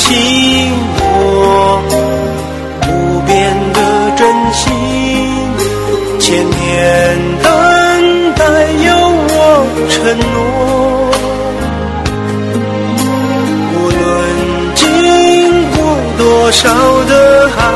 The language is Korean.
起我不变的真心，千年等待有我承诺，无论经过多少的海